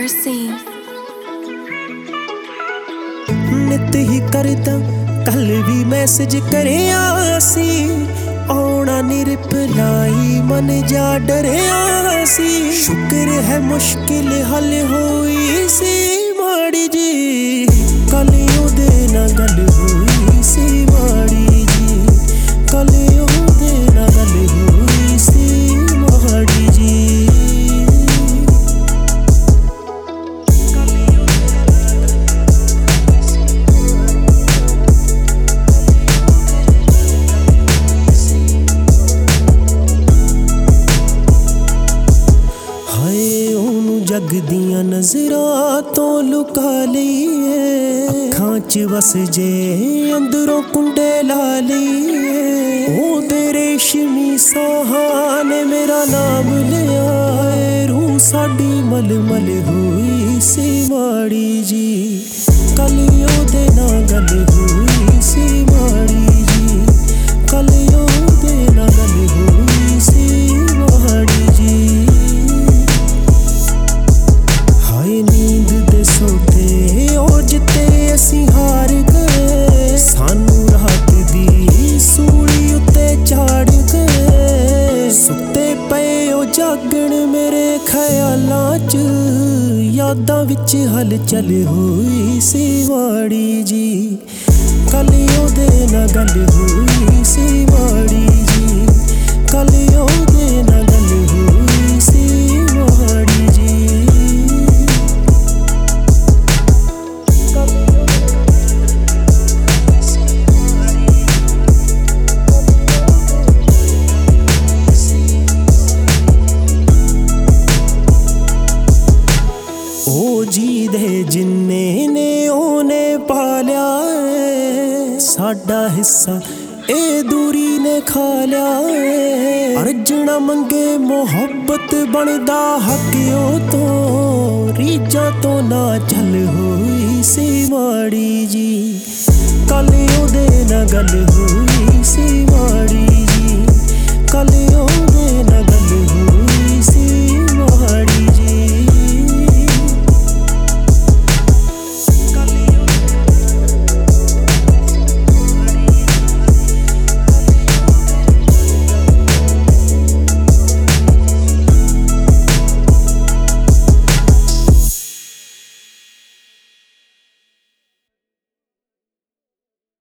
scene. ਨਿਤ ਹੀ ਕਰਦਾ ਕੱਲ ਵੀ ਮੈਸੇਜ ਕਰਿਆ ਸੀ, ਆਉਣਾ ਨੀ ਰਿਪਲਾਈ ਮਨ ਜਾ ਡਰਿਆ ਸੀ। ਸ਼ੁਕਰ ਹੈ ਮੁਸ਼ਕਿਲ ਹੱਲ ਹੋਈ ਸੀ ਮਾੜੀ ਜੀ, ਕੱਲ ਉਹਦੇ ਨਾਲ ਗੱਲ ਹੋਈ ਸੀ ਮਾੜੀ ਜੀ, ਕੱਲ ਉਹਦੇ ਨਾਲ ਗੱਲ ਹੋਈ ਸੀ ਮਾੜੀ ਜੀ। ਜੱਗ ਦੀਆਂ ਨਜ਼ਰਾਂ ਤੋਂ ਲੁਕਾ ਲਈਏ, ਅੱਖਾਂ 'ਚ ਵਸ ਜੇ ਅੰਦਰੋਂ ਕੁੰਡੇ ਲਾ ਲਈਏ। ਉਹ ਤੇ ਰੇਸ਼ਮੀ ਸਾਹਾਂ ਨੇ ਮੇਰਾ ਨਾਮ ਲਿਆ ਏ, ਰੂਹ ਸਾਡੀ ਮਲਮਲ ਹੋਈ ਸੀ ਮਾੜੀ ਜੀ, ਕੱਲ ਉਹਦੇ ਨਾਲ ਗੱਲ ਹੋਈ ਸੀ ਮਾੜੀ ਜੀ, ਕੱਲ ਉਹਦੇ ਨਾਲ ਗੱਲ ਹੋਈ ਸੀ ਮਾੜੀ ਜੀ। ਨੀਂਦ ਦੇ ਸੋਤੇ ਉਹ ਜਿੱਤੇ ਅਸੀਂ ਹਾਰ ਗਏ, ਸਾਨੂੰ ਰਾਤ ਦੀ ਸੂਲੀ ਉੱਤੇ ਝਾੜ ਗਏ। ਸੁੱਤੇ ਪਏ ਉਹ ਜਾਗਣ ਮੇਰੇ ਖਿਆਲਾਂ 'ਚ, ਯਾਦਾਂ ਵਿੱਚ ਹਲਚਲ ਹੋਈ ਸੀ ਮਾੜੀ ਜੀ, ਕੱਲ ਉਹਦੇ ਨਾਲ ਗੱਲ ਹੋਈ ਸੀ ਮਾੜੀ ਜੀ, ਕੱਲ ਉਹਦੇ ਨਾਲ ਗੱਲ ਹੋਈ ਸੀ ਮਾੜੀ ਜੀ। ਉਹ ਜੀ ਦੇ ਜਿੰਨੇ ਨੇ ਉਹਨੇ ਪਾਲਿਆ ਏ, ਸਾਡਾ ਹਿੱਸਾ ਇਹ ਦੂਰੀ ਨੇ ਖਾ ਲਿਆ ਏ। ਅਰਜਣਾ ਮੰਗੇ ਮੁਹੱਬਤ ਬਣਦਾ ਹੱਕ ਉਹ ਤੋਂ, ਰੀਝਾਂ ਤੋਂ ਨਾ ਚੱਲ ਹੋਈ ਸੀ ਮਾੜੀ ਜੀ, ਕੱਲ ਉਹਦੇ ਨਾਲ ਗੱਲ ਹੋਈ ਸੀ ਮਾੜੀ